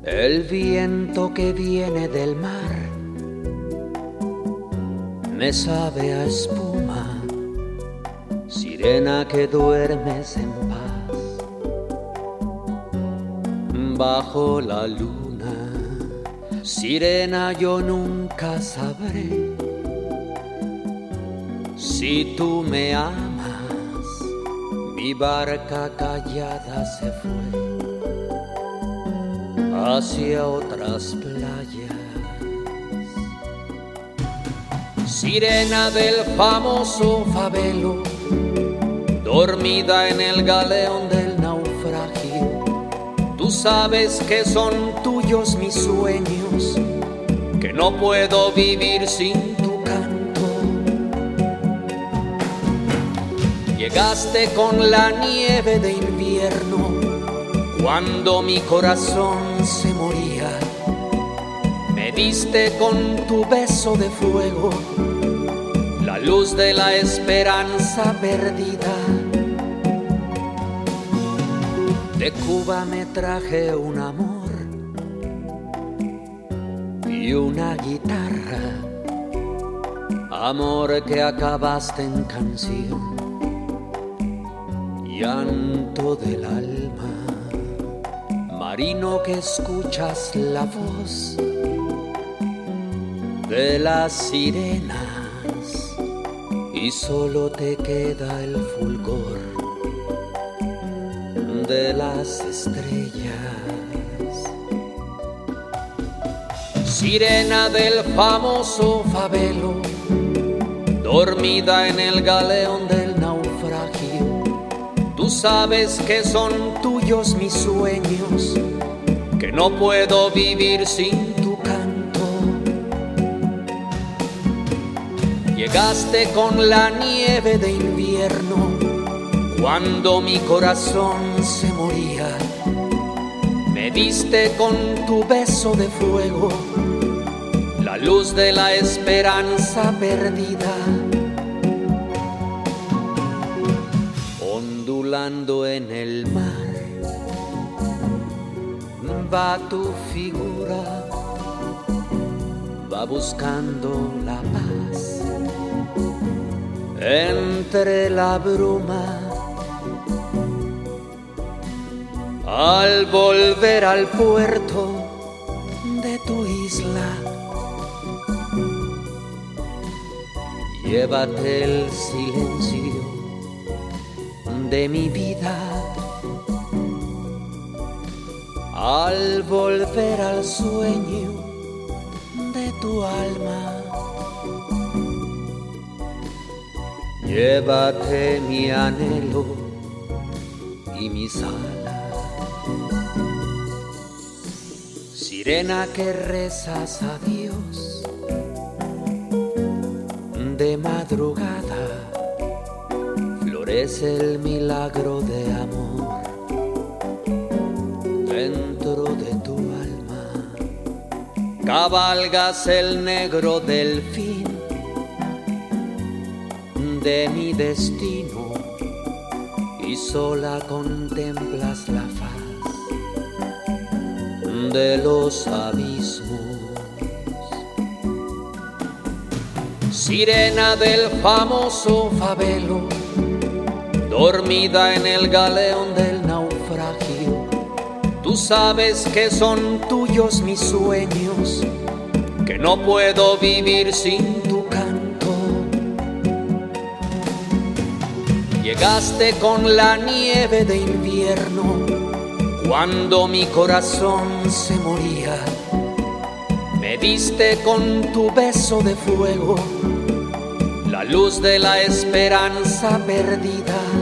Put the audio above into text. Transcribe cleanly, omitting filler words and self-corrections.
El viento que viene del mar me sabe a espuma, sirena que duermes en paz bajo la luna. Sirena, yo nunca sabré si tú me amas. Mi barca callada se fue hacia otras playas. Sirena del famoso Fabelo, dormida en el galeón del naufragio. Tú sabes que son tuyos mis sueños, que no puedo vivir sin tu canto. Llegaste con la nieve de invierno, cuando mi corazón se moría. Me diste con tu beso de fuego la luz de la esperanza perdida. De Cuba me traje un amor y una guitarra, amor que acabaste en canción, llanto del alma. Marino que escuchas la voz de las sirenas y solo te queda el fulgor de las estrellas. Sirena del famoso Fabelo, dormida en el galeón del naufragio. Tú sabes que son tuyos mis sueños, que no puedo vivir sin tu canto. Llegaste con la nieve de invierno, cuando mi corazón se moría. Me diste con tu beso de fuego la luz de la esperanza perdida. Ondulando en el mar va tu figura, va buscando la paz entre la bruma. Al volver al puerto de tu isla, llévate el silencio de mi vida. Al volver al sueño de tu alma, llévate mi anhelo y mis alas. Sirena que rezas a Dios de madrugada, florece el milagro de amor dentro de tu alma. Cabalgas el negro delfín de mi destino y sola contemplas la faz de los abismos. Sirena del famoso Fabelo, dormida en el galeón del naufragio. Tú sabes que son tuyos mis sueños, que no puedo vivir sin tu canto. Llegaste con la nieve de invierno, cuando mi corazón se moría. Me diste con tu beso de fuego la luz de la esperanza perdida.